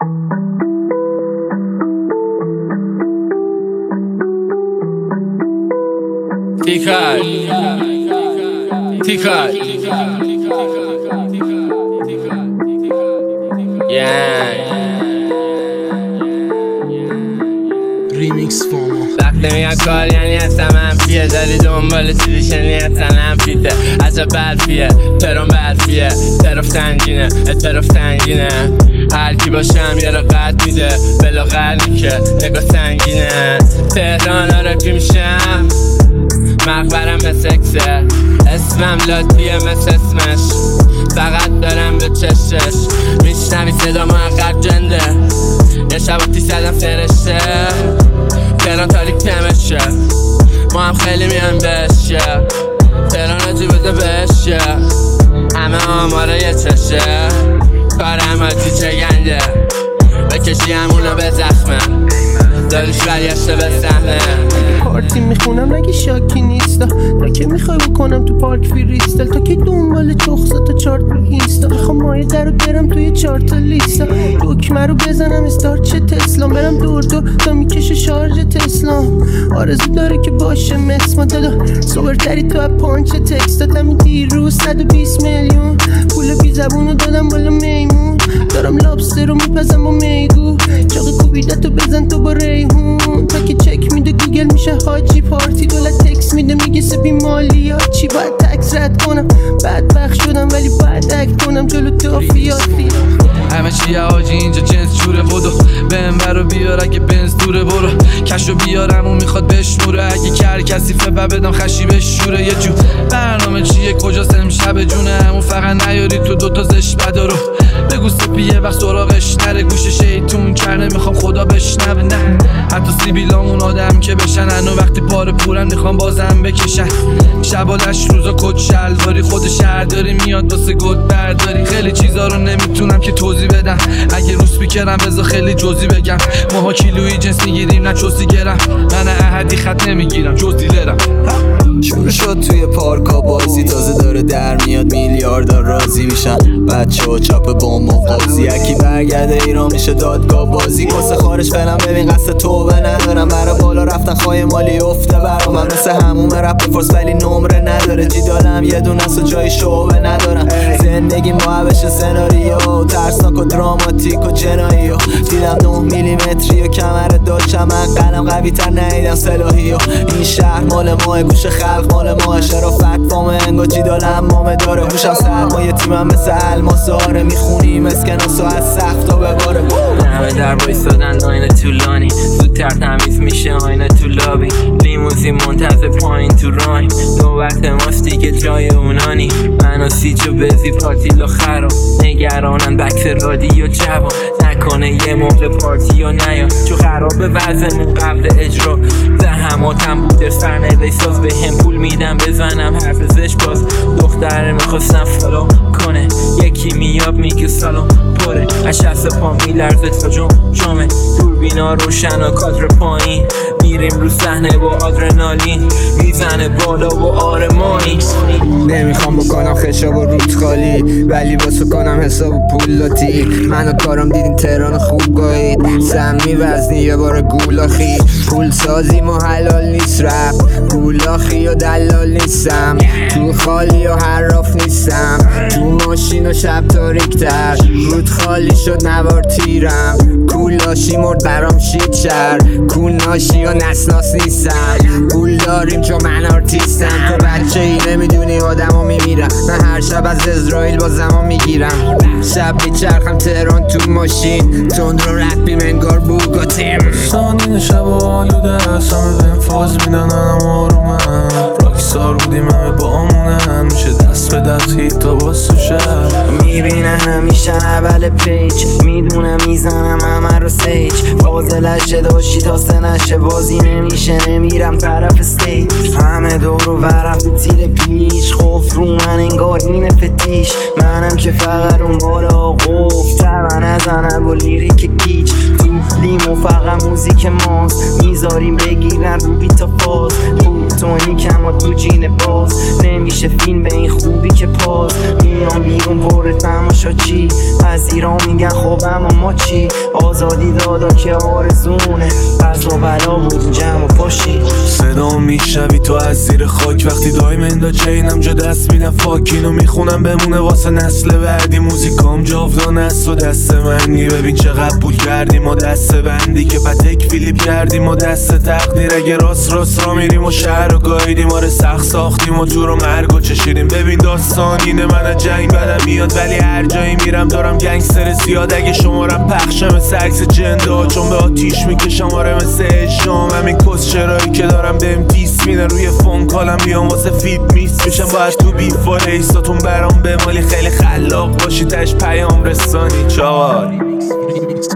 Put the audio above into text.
Tikar ریمیکس فومو وقتی میگم کار یعنی اصلا منفیه داری دنبال چیزی شنی اصلا نمفیته عجب برفیه ترون برفیه طرف تنگینه اطراف تنگینه هر کی باشم یه رو قد میده بلا قرنی که نگاه سنگینه تهران آرپی میشم مقبرم به سکسه اسمم لاتیه مثل اسمش فقط دارم به چشش میشنوی صدا محقق جنده یه شب آتیش زدم فرشته تهران تاریک تمشه ما هم خیلی میان بشه تهران آجی بده بشه همه آماره یه چشه کارم آجی چه گنده بکشی همونو به زخمه داریش بریشته به سهمه پارتی میخونم نگه شاکی نیستا تا که میخوای بکنم تو پارک فریستل تا که دنبال چخصا تا چارت رو اینستا بخوام مایه در رو برم توی چارت لیستا دکمه رو بزنم استارت چه تسلا برم دور تا میکشه شارژ تسلا آرزو داره که باشه مسما دادا سوبرتری تو از پانچ تکست دادم دیروز 120 میلیون پول بی زبونو دادم بالا میمون دارم لابستر رو میپزم با میگو چاقی کوبیده تو بزن تو با ریحون تا که چک میده گوگل میشه حاجی پارتی دولت تکس میده میگه سپی مالیات چی باید تکس رد کنم بدبخت شدم ولی باید اکت کنم جلو دافیاتی همه چیه حاجی اینجا جنس جوره بدو بهم برو بیار اگه بنز دوره برو کشو بیارم اون میخواد بشموره اگه کر کسیفه و بدم خشی بشوره یه جو برنامه چیه کجاست امشب جونه همون فقط نیاری تو دوتا زش بدارو بگو سپی یه وقت سراغش نره گوش شیطون کرنه میخوام خدا بشنوه نه حتی سیبیلامون آدم که بشنن و وقتی پاره پورن میخوام بازم بکشن شبالش روزا کت شلواری خود شهرداری میاد واسه گد برداری خیلی چیزا رو نمیتونم که توضیح بدم اگه رو سپیکرم بذار خیلی جزئی بگم ماها کیلویی جنس میگیریم نه چوسی گرم من احدی خط نمیگیرم جز دیلرم شروع شد توی پارکا بازی تازه داره در میاد میلیاردار راضی میشن بچه ها چاپ بوم و قاضی یکی برگرده ایران میشه دادگاه بازی کسه خارج فعلا ببین قصد توبه ندارم برا بالا رفتن خواهی مالی افته برا من مثل هموم رپ بفرس ولی نمره نداره جیدالم یه دونه است و جای شعبه ندارم زندگی معبش سناریو ترسناک و دراماتیک و جنایی و دیدم 9 میلیمتری و کمر داشتم من قلم قوی تر ندیدم سلاحی و این شهر مال ماه گوش خلق مال ماه شرافت فام انگا جیدالم مامه داره گوشم سرمایه تیمم مثل الماس آره میخونیم اسکناس و از سخت تا بباره همه در بایستادن لاین طولانی زودتر تمیز میشه آینه تو لابی لیموزین منتظر پایین تو راین نوبت ماست دیگه جای اونانی من و سیچ و بزی پارتی لاخرا نگرانن بکس رادیو جوان نکنه یه موقع پارتی و نیا چو خرابه وزمون قبل اجرا زحماتم بوده سرنوشتاز به هم پول میدم بزنم حرف زش باز دختره میخواستم فالو کنه یکی میاب میگه سلام پره اشست پا میلرزه تا جمعه دوربینا روشن و کادر پایین میریم رو صحنه با آدرنالین میزنه بالا و آرمانی نمیخوام بکنم خشاب و روت خالی ولی واسه کنم حساب و پولاتی منو کارم دیدین تهران خوب گاهید سمی وزنی یه بار گولاخی پول سازیم و حلال نیست رپ گولاخی و دلال نیستم تو خالی و حراف نیستم تو ماشین و شب تاریکتر رود خالی شد نوار تیرم کولاشی مرد برام شید شر کول ناشی و نسناس نیستم پول داریم چون من آرتیستم تو بچه ای نمیدونی آدم ها میمیرم من هر شب از اسرائیل با زمان میگیرم شب میچرخم تهران تو ماشین تند رو رپیم انگار بوگاتیم سانین شب و آلوده هست همه بهم فاز میدن هم آرومن راکسار بودیم همه با آمونن میشه دست به دست هیت تا باز تو شهر میبینه همیشه اول پیج میدونم میزنم همه رو سیج فاضلش داشتی تا سنشه بازی نمیشه نمیرم طرف استیج همه دور و برم تو تیر پیش خوف رو من انگار این فتیش منم که فقط اون بالا قفت من نزنم با لیریک گیج تو لیمو فقط موزیک ماست میذاریم بگیرن رو بیتا فاز تونی کما تو جین باز نمیشه فیلم به این خوبی که پاس میام بیرون پر تماشا چی از ایران میگن خب اما ما چی آزادی دادا که آرزونه قضا بلا بود جمع و پاشی صدا میشنوی تو از زیر خاک وقتی دایمندا چینم جا دست میدم فاکینو میخونم بمونه واسه نسل بعدی موزیکام جاودان است و دست منی ببین چقدر پول کردیم و دست بندی که پتک فیلیپ کردیم و دست تقدیر اگه راست را میریم و شهر رو گاییدیم آره سخت ساختیم و تو رو مرگ و چشیدیم ببین داستان اینه من از جنگ بدم میاد ولی هر جایی میرم دارم گنگستر زیاد اگه شمارم پخشم مثل عکس جندا چون به آتیش میکشم آره مثل اجرام همین کس چرایی که دارم بهم دیس میدن روی فون کالم بیام واسه فیت میس میشم باید تو بیف و ریساتون برام بمالی خیلی خلاق باشی تش پیام رسانی چاوار